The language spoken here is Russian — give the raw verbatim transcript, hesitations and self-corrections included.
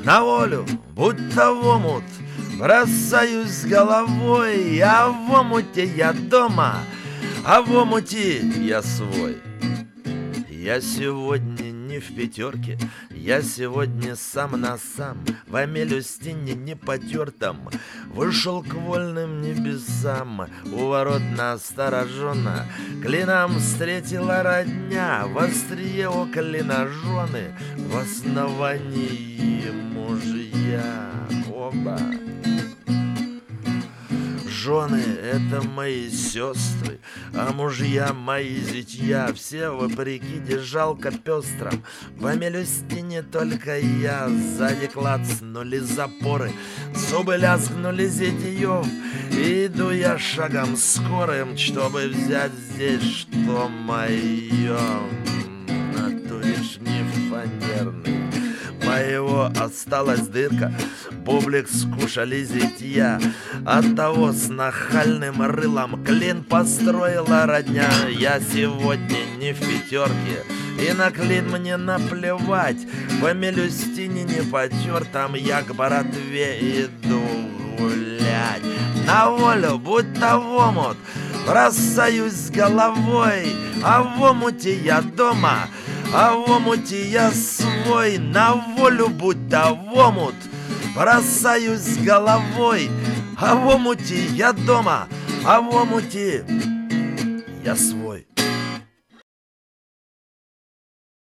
на волю, будто в омут, бросаюсь головой, а в омуте я дома, а в омуте я свой. Я сегодня не в пятерке, я сегодня сам на сам, в Амелюстине непотертом вышел к вольным небесам. У ворот настороженно клином встретила родня, в острие у клиножены, в основании мужья оба. Жены — это мои сестры, а мужья — мои зятья. Все вопреки жалко пестром, в Амелюстине только я. Сзади клацнули запоры, зубы лязгнули зятьев, иду я шагом скорым, чтобы взять здесь, что мое. А то лишь не фанерный, моего осталась дырка, бублик скушали зятья. Оттого с нахальным рылом клин построила родня. Я сегодня не в пятерке, и на клин мне наплевать. В Амелюстине не потертом я к братве иду гулять. На волю, будто в омут, бросаюсь головой, а в омуте я дома, а в омуте я свой. На волю, будто в омут, бросаюсь головой, а в омуте я дома, а в омуте я свой.